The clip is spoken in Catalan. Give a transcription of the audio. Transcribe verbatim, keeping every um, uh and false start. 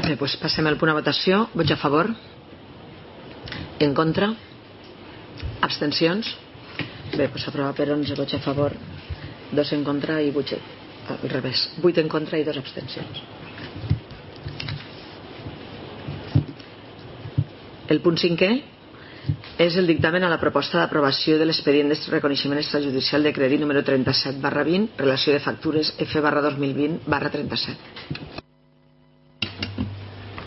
Bé, doncs passem al punt de votació. Vots a favor? En contra? Abstencions? Bé, doncs s'aprova per onze vots a favor, dos en contra i vuit al revés, vuit en contra i dos abstencions. El punt cinquè és el dictamen a la proposta d'aprovació de l'expedient de reconeixement extrajudicial de crèdit número trenta-set barra vint, relació de factures F barra dos mil vint barra trenta-set.